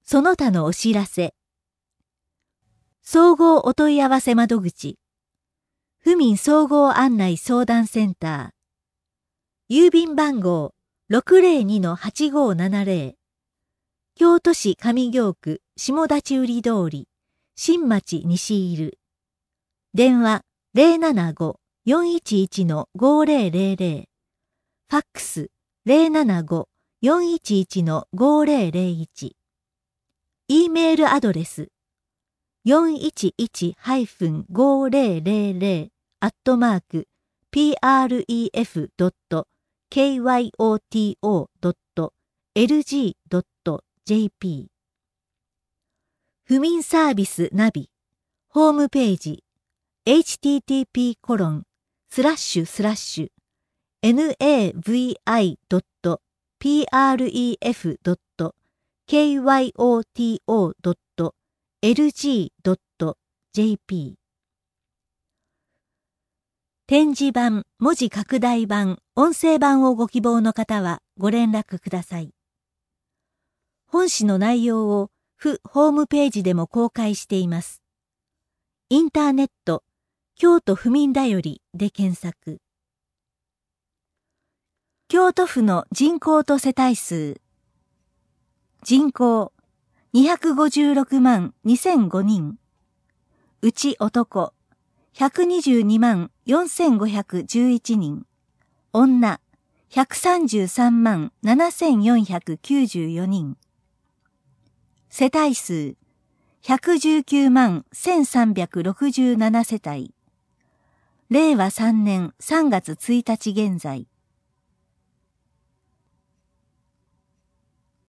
その他のお知らせ。総合お問い合わせ窓口。府民総合案内相談センター。郵便番号 602-8570。京都市上京区下立売通り、新町西入。電話 075-411-5000。ファックス 075-411-5001。E メールアドレス 411-400-pref.kyoto.lg.jp。 府民サービスナビホームページ navi.pref.kyoto.lg.jp。 展示版、文字拡大版、音声版をご希望の方はご連絡ください。本誌の内容を府ホームページでも公開しています。インターネット、京都府民だよりで検索。京都府の人口と世帯数。人口256万2005人。うち男122万4511人。女133万7494人。世帯数119万1367世帯。令和3年3月1日現在。